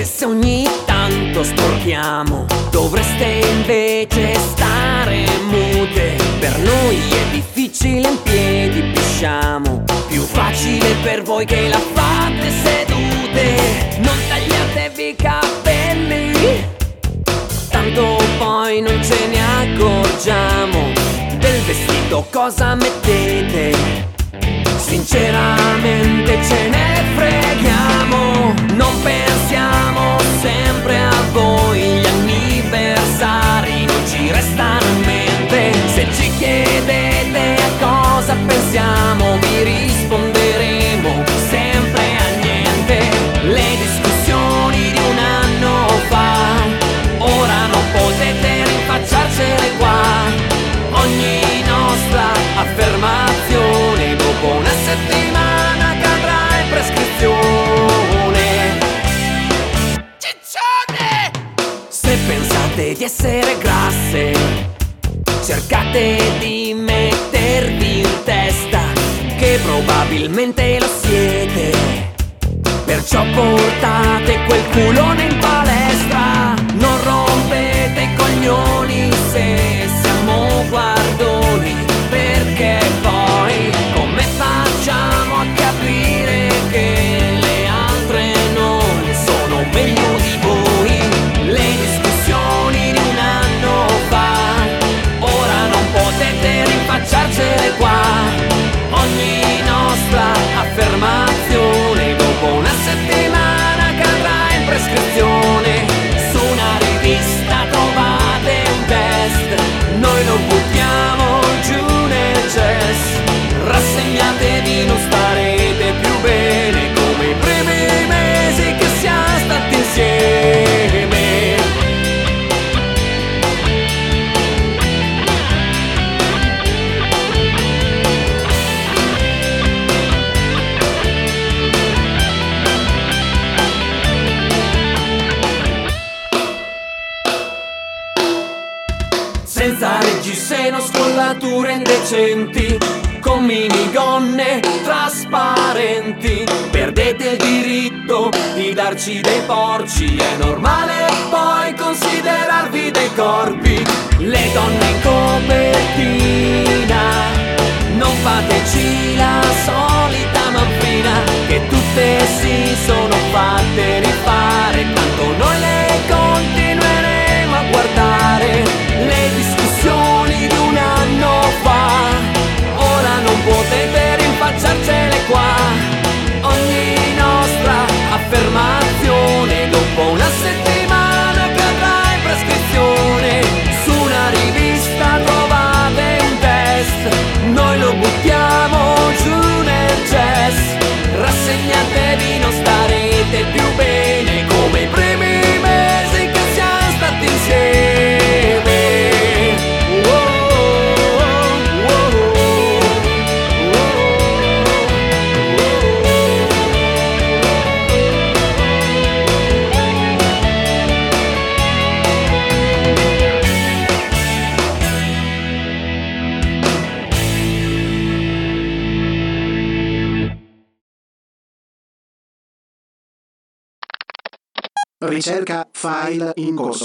E se ogni tanto sporchiamo, dovreste invece stare mute. Per noi è difficile in piedi pisciamo, più facile per voi che la fate sedute. Non tagliatevi i capelli, tanto poi non ce ne accorgiamo. Del vestito cosa mettete? Sinceramente ce ne freghiamo. Non pensiamo sempre a voi, gli anniversari non ci restano in mente. Se ci chiedete a cosa pensiamo, vi risponderemo sempre a niente. Le discussioni di un anno fa, ora non potete rinfacciarcele qua. Ogni nostra affermazione dopo una settimana cadrà in prescrizione. Ciccione! Se pensate di essere grasse, cercate di mettervi in testa che probabilmente lo siete. Perciò portate quel culone in palestra. Non rompete i coglioni se siamo guardoni, perché poi come facciamo a capire che le altre non sono meglio di voi? Le discussioni di un anno fa, ora non potete rinfacciarcele qua. Ogni nostra affermazione dopo una settimana cadrà in prescrizione. Su una rivista trovate un test, noi lo buttiamo giù nel cess. Rassegnatevi, non starete più bene come i primi mesi che siamo stati insieme. Senza reggiseno, scollature indecenti, con minigonne trasparenti. Perdete il diritto di darci dei porci, è normale poi considerarvi dei corpi. Le donne in copertina, non fateci la solita manfrina, che tutte si sono fatte rifare, tanto noi le continueremo a guardare. Le discussioni di un anno fa, ora non potete rinfacciarcele qua. Ogni nostra affermazione dopo una settimana cadrà in prescrizione. Su una rivista trovate un test, noi lo buttiamo giù nel cess. Rassegnatevi, non starete più bene come i primi mesi che siamo stati insieme. Ricerca file in corso.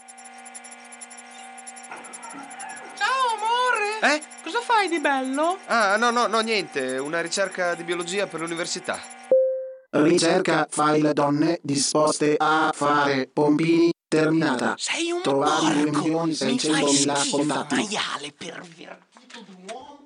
Ciao amore! Cosa fai di bello? Ah, no, niente. Una ricerca di biologia per l'università. Ricerca file donne disposte a fare pompini terminata. Sei un Trovati porco! Mi fai 2.600.000 schifo, contatti. maiale pervertito d'uomo!